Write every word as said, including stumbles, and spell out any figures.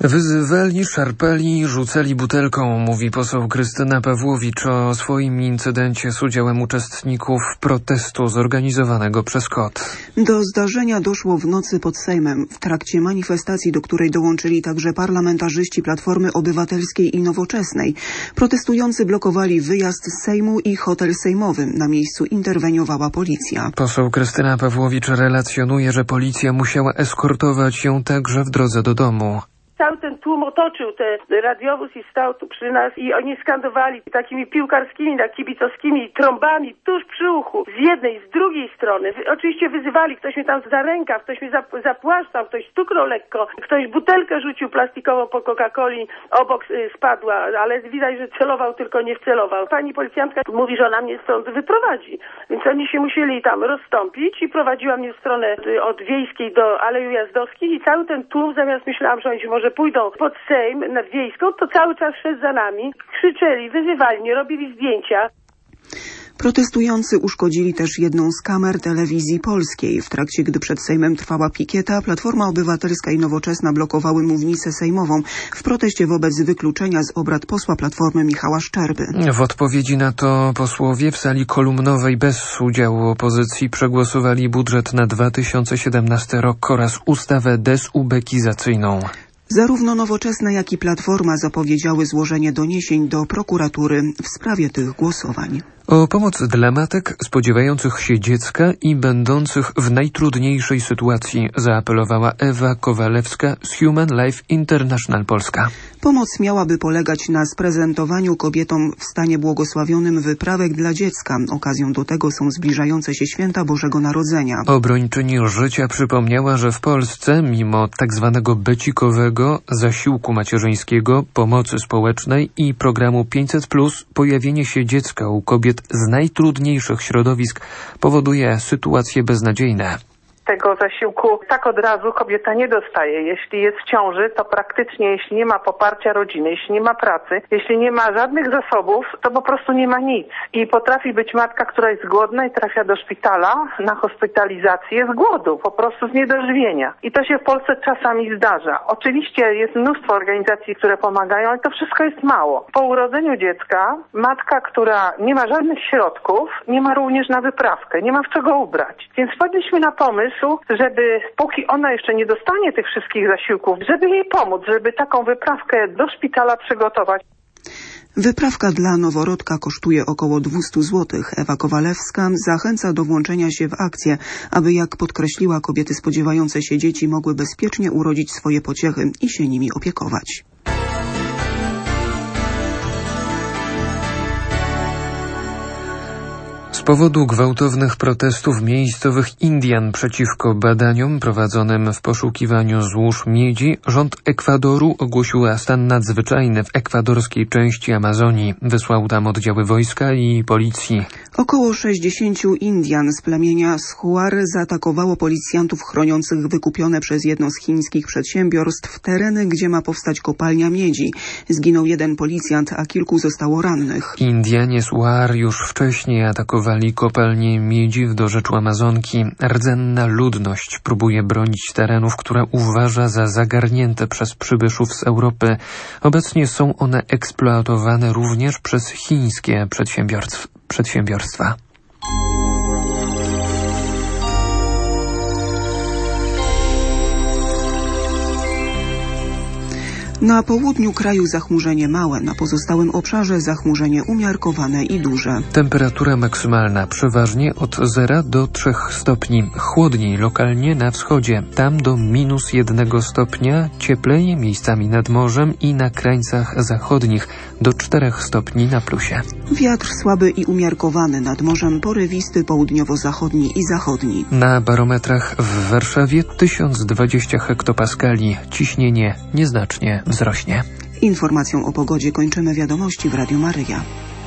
Wyzywali, szarpali, rzucali butelką, mówi poseł Krystyna Pawłowicz o swoim incydencie z udziałem uczestników protestu zorganizowanego przez K O T. Do zdarzenia doszło w nocy pod Sejmem, w trakcie manifestacji, do której dołączyli także parlamentarzyści Platformy Obywatelskiej i Nowoczesnej. Protestujący blokowali wyjazd z Sejmu i hotel sejmowy. Na miejscu interweniowała policja. Poseł Krystyna Pawłowicz relacjonuje, że policja musiała eskortować ją także w drodze do domu. Cały ten tłum otoczył ten radiowóz i stał tu przy nas i oni skandowali takimi piłkarskimi, tak kibicowskimi trąbami tuż przy uchu. Z jednej, z drugiej strony. Oczywiście wyzywali, ktoś mnie tam za rękaw, ktoś mnie zapłaszczał, ktoś stuknął lekko, ktoś butelkę rzucił plastikową po Coca-Coli, obok spadła, ale widać, że celował, tylko nie wcelował. Pani policjantka mówi, że ona mnie stąd wyprowadzi. Więc oni się musieli tam rozstąpić i prowadziła mnie w stronę od Wiejskiej do Alei Ujazdowskiej i cały ten tłum, zamiast myślałam, że oni się może pójdą pod Sejm nad Wiejską, to cały czas szedł za nami, krzyczeli, wyzywali mnie, robili zdjęcia. Protestujący uszkodzili też jedną z kamer telewizji polskiej. W trakcie, gdy przed Sejmem trwała pikieta, Platforma Obywatelska i Nowoczesna blokowały mównicę sejmową w proteście wobec wykluczenia z obrad posła Platformy Michała Szczerby. W odpowiedzi na to posłowie w sali kolumnowej bez udziału opozycji przegłosowali budżet na dwa tysiące siedemnasty rok oraz ustawę dezubekizacyjną. Zarówno Nowoczesna, jak i Platforma zapowiedziały złożenie doniesień do prokuratury w sprawie tych głosowań. O pomoc dla matek spodziewających się dziecka i będących w najtrudniejszej sytuacji zaapelowała Ewa Kowalewska z Human Life International Polska. Pomoc miałaby polegać na sprezentowaniu kobietom w stanie błogosławionym wyprawek dla dziecka. Okazją do tego są zbliżające się święta Bożego Narodzenia. Obrończyni życia przypomniała, że w Polsce, mimo tak zwanego becikowego, zasiłku macierzyńskiego, pomocy społecznej i programu pięćset plus, pojawienie się dziecka u kobiet z najtrudniejszych środowisk powoduje sytuacje beznadziejne. Tego zasiłku tak od razu kobieta nie dostaje. Jeśli jest w ciąży, to praktycznie jeśli nie ma poparcia rodziny, jeśli nie ma pracy, jeśli nie ma żadnych zasobów, to po prostu nie ma nic. I potrafi być matka, która jest głodna i trafia do szpitala na hospitalizację z głodu, po prostu z niedożywienia. I to się w Polsce czasami zdarza. Oczywiście jest mnóstwo organizacji, które pomagają, ale to wszystko jest mało. Po urodzeniu dziecka matka, która nie ma żadnych środków, nie ma również na wyprawkę, nie ma w czego ubrać. Więc wpadliśmy na pomysł, żeby póki ona jeszcze nie dostanie tych wszystkich zasiłków, żeby jej pomóc, żeby taką wyprawkę do szpitala przygotować. Wyprawka dla noworodka kosztuje około dwieście złotych. Ewa Kowalewska zachęca do włączenia się w akcję, aby, jak podkreśliła, kobiety spodziewające się dzieci mogły bezpiecznie urodzić swoje pociechy i się nimi opiekować. Z powodu gwałtownych protestów miejscowych Indian przeciwko badaniom prowadzonym w poszukiwaniu złóż miedzi, rząd Ekwadoru ogłosił stan nadzwyczajny w ekwadorskiej części Amazonii. Wysłał tam oddziały wojska i policji. Około sześćdziesięciu Indian z plemienia Shuar zaatakowało policjantów chroniących wykupione przez jedno z chińskich przedsiębiorstw tereny, gdzie ma powstać kopalnia miedzi. Zginął jeden policjant, a kilku zostało rannych. Indianie Shuar już wcześniej atakowali kopalnię miedzi w dorzeczu Amazonki. Rdzenna ludność próbuje bronić terenów, które uważa za zagarnięte przez przybyszów z Europy. Obecnie są one eksploatowane również przez chińskie przedsiębiorstwa. Na południu kraju zachmurzenie małe, na pozostałym obszarze zachmurzenie umiarkowane i duże. Temperatura maksymalna przeważnie od zera do trzech stopni. Chłodniej lokalnie na wschodzie, tam do minus jednego stopnia, cieplej miejscami nad morzem i na krańcach zachodnich do czterech stopni na plusie. Wiatr słaby i umiarkowany, nad morzem porywisty, południowo-zachodni i zachodni. Na barometrach w Warszawie tysiąc dwadzieścia hektopaskali, ciśnienie nieznacznie wzrośnie. Informacją o pogodzie kończymy wiadomości w Radiu Maryja.